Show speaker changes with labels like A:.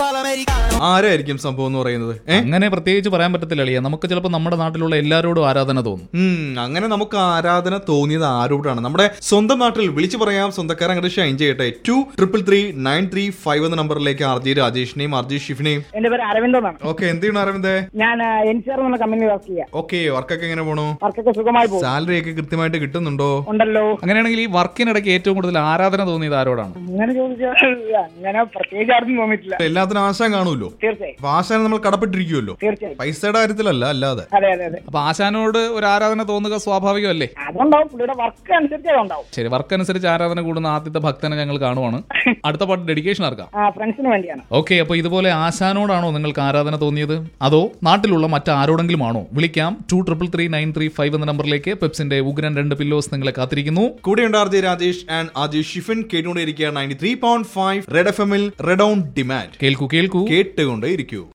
A: ആരായിരിക്കും സംഭവം എന്ന് പറയുന്നത്?
B: അങ്ങനെ പ്രത്യേകിച്ച് പറയാൻ പറ്റത്തില്ല അളിയ. നമുക്ക് ചിലപ്പോൾ നമ്മുടെ നാട്ടിലുള്ള എല്ലാവരോടും ആരാധന തോന്നും.
A: അങ്ങനെ നമുക്ക് ആരാധന തോന്നിയത് ആരോടാണ്? നമ്മുടെ സ്വന്തം നാട്ടിൽ വിളിച്ചു പറയാം. സ്വന്തക്കാരൻ അങ്ങോട്ട് ഷൈൻ ചെയ്യട്ടെ. 23339335 എന്ന നമ്പറിലേക്ക് RJ രാജേഷിനെയും RJ ഷിഫിനെയും.
C: എന്റെ പേര് അരവിന്ദനാണ്.
A: ഓക്കെ, എന്താണ് അരവിന്ദ്?
C: ഞാൻ NCR എന്ന കമ്പനി വർക്ക് ചെയ്യാം.
A: ഓക്കെ, വർക്കൊക്കെ എങ്ങനെ പോണു?
C: വർക്കൊക്കെ സുഖമായി പോകും.
A: സാലറി ഒക്കെ കൃത്യമായിട്ട് കിട്ടുന്നുണ്ടോ?
C: ഉണ്ടല്ലോ.
B: അങ്ങനെയാണെങ്കിൽ ഈ വർക്കിനിടയ്ക്ക് ഏറ്റവും കൂടുതൽ ആരാധന തോന്നിയത് ആരോടാണ്?
C: അങ്ങനെ ചോദിച്ചാൽ അങ്ങനെ പ്രത്യേകിച്ച് ആർക്കും തോന്നിയിട്ടില്ല.
A: എല്ലാത്തിനും ആശാൻ കാണുമല്ലോ.
C: തീർച്ചയായും.
A: അപ്പൊ ആശാൻ നമ്മൾ കടപ്പെട്ടിരിക്കുമല്ലോ.
C: തീർച്ചയായും.
A: പൈസയുടെ കാര്യത്തിലല്ല, അല്ലാതെ.
C: അതെ അതെ അതെ.
B: അപ്പൊ ആശാനോട് ഒരു ആരാധന തോന്നുക സ്വാഭാവികമല്ലേ?
C: അതുണ്ടാവും, പുള്ളിയുടെ വർക്ക് അനുസരിച്ച് അതുണ്ടാവും.
B: ശരി, വർക്ക് അനുസരിച്ച് ആരാധന കൂടുന്ന ആദ്യത്തെ ഭക്തനെ ഞങ്ങൾ കാണുവാണ്. അടുത്ത പാട്ട് ഡെഡിക്കേഷൻ ആർക്കാം?
C: ഫ്രണ്ട്സിന് വേണ്ടിയാണ്.
B: ഓക്കെ, അപ്പൊ ഇതുപോലെ ആശാനോടാണോ നിങ്ങൾക്ക് ആരാധന തോന്നിയത്, അതോ നാട്ടിലുള്ള മറ്റാരോടെങ്കിലും ആണോ? വിളിക്കാം 23339335 എന്ന നമ്പറിലേക്ക്. പെപ്സിന്റെ ഉഗ്രൻ 2 പില്ലോസ് നിങ്ങളെ കാത്തിരിക്കുന്നു.
A: കൂടെയുണ്ട് RJ Rajesh and RJ Shifin. കേട്ടുകൊണ്ടേയിരിക്കുക 93.5 റെഡ് FM-ൽ റെഡ് ഓൺ ഡിമാൻഡ്.
B: കേൾക്കൂ കേൾക്കൂ,
A: കേട്ടുകൊണ്ടേയിരിക്കൂ.